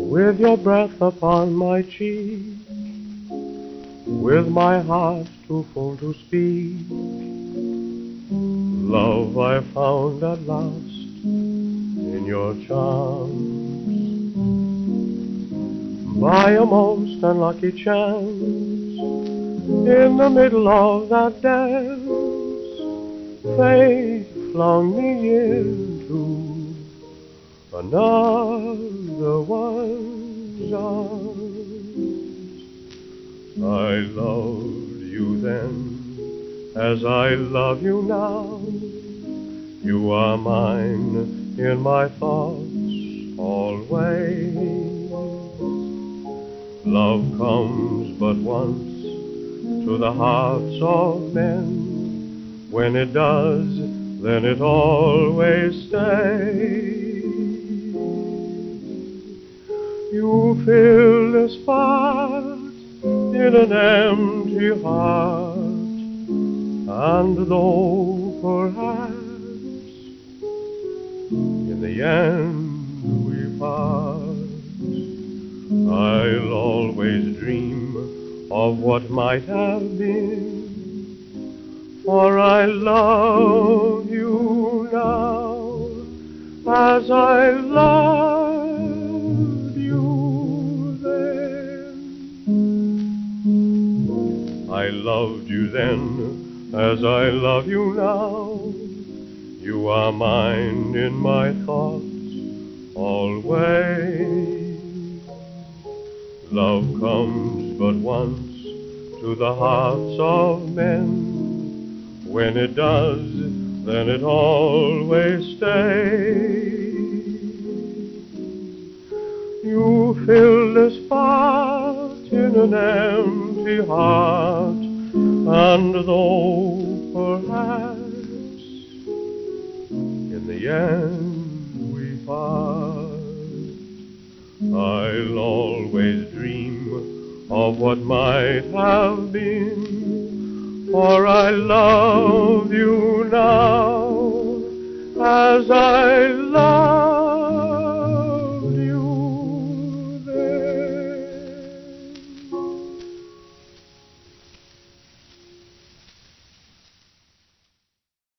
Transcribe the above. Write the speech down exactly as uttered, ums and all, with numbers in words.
with your breath upon my cheek, with my heart too full to speak. Love I found at last in your charms. By a most unlucky chance, in the middle of that dance, fate flung me into another one's arms. I loved you then as I love you now. You are mine in my thoughts always. Love comes but once to the hearts of men. When it does, then it always stays. You fill the spot in an empty heart, and though perhaps in the end we part, I'll always dream of what might have been, for I love you now as I loved you then. I loved you then as I love you now. You are mine in my thoughts always. Love comes but once to the hearts of men. When it does, then it always stays. You fill the spot in an empty heart, and though perhaps in the end we part, I'll always dream of what might have been, for I love you now